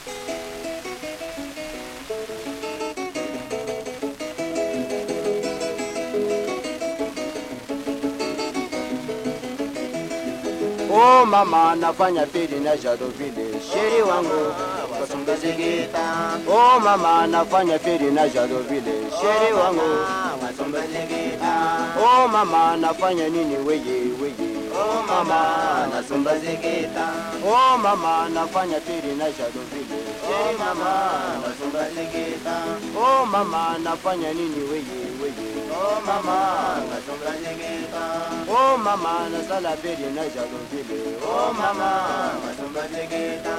Oh mama nafanya pili na jado vile sheri wangu Wasumbezegeta. Oh mama nafanya pili na jado vile sheri wangu Wasumbezegeta. Oh mama nafanya nini weye weye Oh mama nasumbezegeta. Oh mama nafanya pili na jado vile Oh sheri mama mama nasumbezegeta. Oh mama nafanya nini weye weye Oh mama nasumbezegeta. Oh mama nasala pili na jado vile Oh mama nasumbezegeta.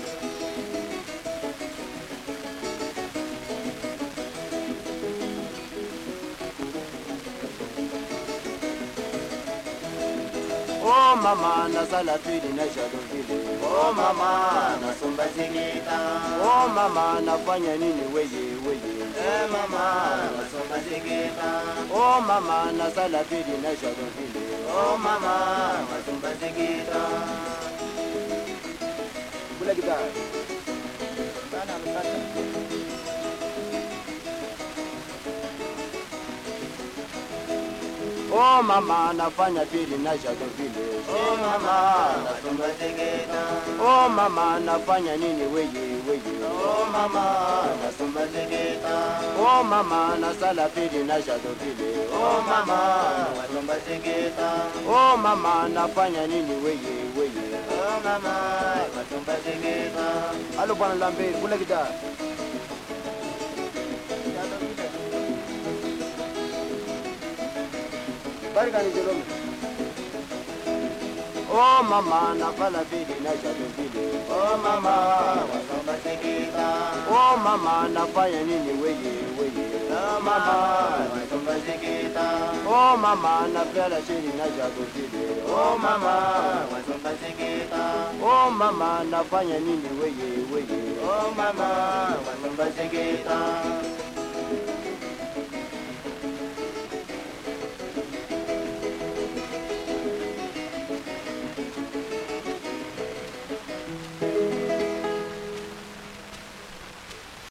Oh mama nasala pili na jado vile Oh mama nasumbezegeta. Oh mama nafanya nini weye weye Eh mama nasumbezegeta. Oh mama nasala pili na jado vile Oh mama nasumbezegeta. Kula gitar Sana msaka. Oh mama nafanya pili na jado vile Oh mama nasumbezegeta. Oh mama nafanya nini weye weye Oh mama nasumbezegeta. Oh mama nasala pili na jado vile Oh mama nasumbezegeta. Oh mama nafanya nini weye weye Oh mama nasumbezegeta. Alo bwana Lambert kula gitar Barika ni Jerome Oh mama nafala pili na jado vile Oh mama nasumbezegeta. Oh mama nafanya nini weye weye Oh mama nasumbezegeta. Oh mama nafala chini na jado vile Oh mama nasumbezegeta. Oh mama nafanya nini weye weye Oh mama nasumbezegeta.